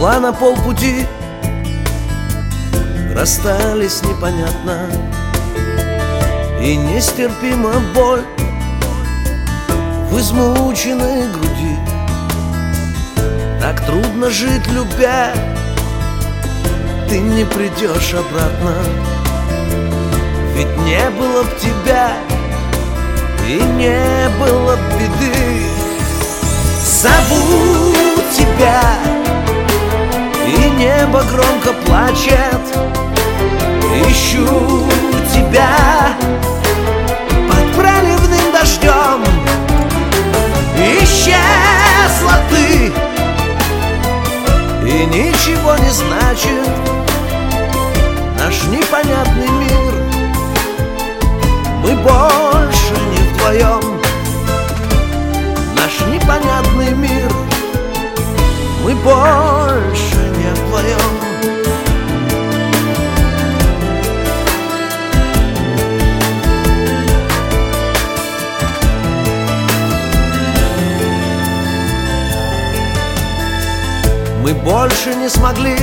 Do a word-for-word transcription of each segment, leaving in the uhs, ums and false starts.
Шла на полпути, расстались непонятно, и нестерпима боль в измученной груди. Так трудно жить, любя, ты не придешь обратно. Ведь не было б тебя, и не было б беды. Зову тебя, и небо громко плачет. Ищу тебя под проливным дождем. Исчезла ты, и ничего не значит наш непонятный мир. Мы больше не вдвоем. Наш непонятный мир. Мы больше не вдвоем. Мы больше не смогли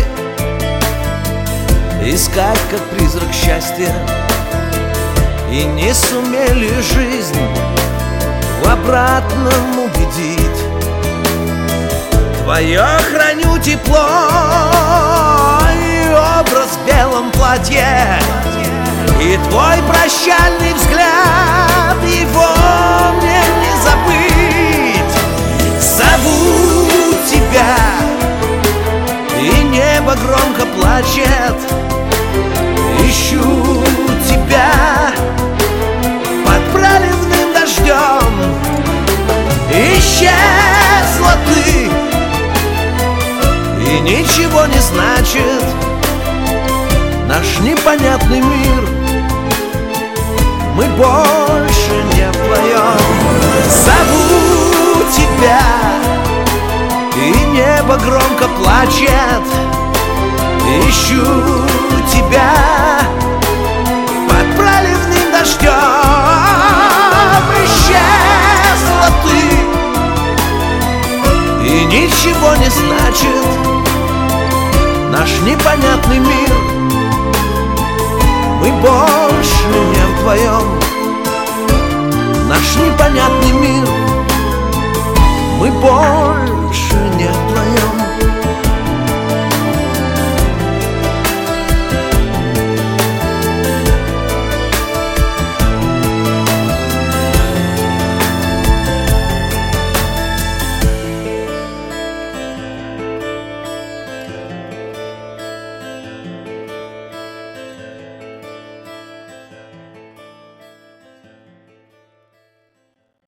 искать, как призрак, счастья, и не сумели жизнь в обратном убедить. Твое храню тепло и образ в белом платье, и твой прощальный взгляд, его мне не забыть. Зову тебя, и небо громко плачет. Ищу тебя под проливным дождем. Исчезла ты, и ничего не значит наш непонятный мир. Мы больше не вдвоем. Зову тебя, и небо громко плачет. Ищу тебя под проливным дождем. Исчезла ты, и ничего не значит наш непонятный мир. Мы больше не вдвоем. Наш непонятный мир. Мы больше